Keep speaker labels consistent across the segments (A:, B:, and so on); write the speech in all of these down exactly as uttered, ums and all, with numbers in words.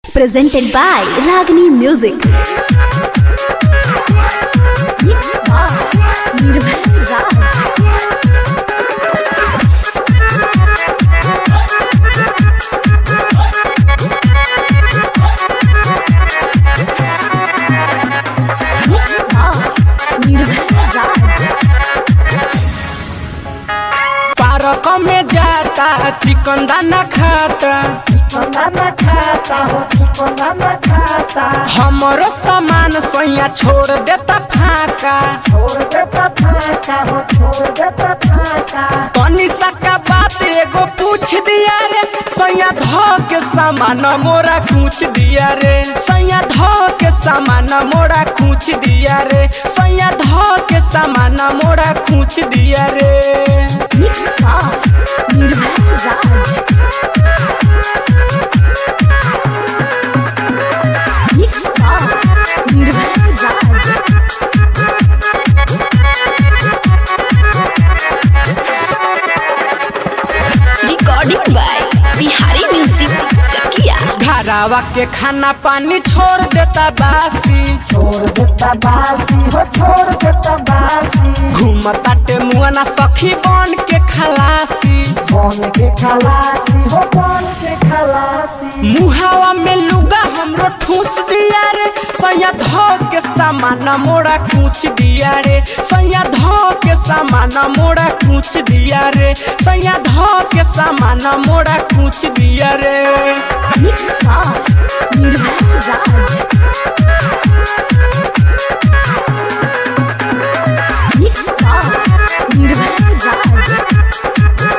A: Presented by Ragini Music. Mixed by Nirbhay Raj.
B: Park में जाता चिकन दाना खाता
C: दाना खाता हो चिकन दाना खाता
B: हमरो सामान सैया छोड़ देता फाका
C: छोड़ देता फाका हो छोड़ देता फाका
B: तनी सका बात एगो पूछ दिया रे सैया धो के सामान मोरा पूछ दिया रे सैया धो के सामान मोरा पूछ दिया रे सैया धो के सामान मोरा पूछ दिया रे
A: Mixed by Nirbhay Raj. Mixed by Nirbhay Raj. Recording by Bihari Music Chakia.
B: घरावा के खाना पानी छोड़ देता बासी
C: छोड़ देता बासी हो छोड़ देता बासी
B: घूमता टेमुआना सखी बन के खलासी
C: बन के खलासी हो बन के खलासी
B: मुहावा में लुगा हमरो ठूस दिया रे सैया धो के सामान मोड़ा कूच दिया रे सैया धो के सामान मोड़ा कूच दिया रे सैया धो के सामान मोड़ा कूच दिया रे
A: Mixed by Nirbhay Raj. Mixed by Nirbhay Raj.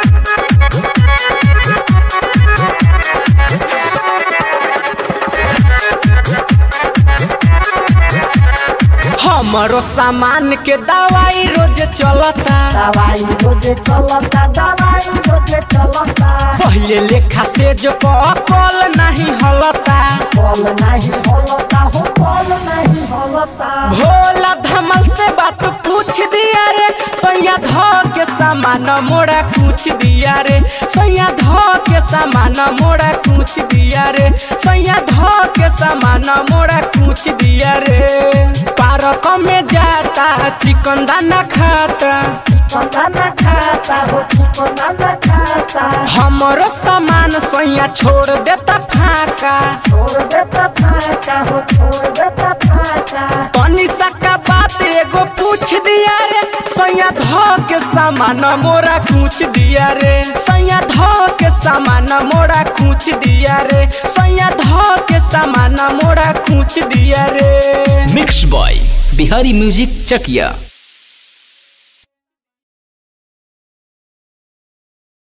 B: हमरो सामान के दवाई रोज चलता
C: दवाई रोजे चलता दवाई रोजे चलता
B: पहले लेखा से जो कल नहीं हलता
C: बोल नहीं होलता हो बोल नहीं होलता
B: भोला धमल से बात पूछ दिया रे सैया धो के सामान मोड़ा पूछ दिया रे सैया धो के सामान मोड़ा पूछ दिया रे सैया धो के सामान मोड़ा पूछ दिया रे पार्क में जाता चिकन दाना खाता
C: चिकन दाना खाता हो चिकन दाना खाता
B: हमरो सामान सैया छोड़ देता फाका
C: छोड़ देता फाका हो छोड़ देता फाका
B: तनी सका बात एगो पूछ दिया रे सैया धो के सामान मोरा पूछ दिया रे सैया धो के सामान मोरा पूछ दिया रे सैया धो के सामान मोरा पूछ दिया रे
D: mix by Bihari music Chakiya.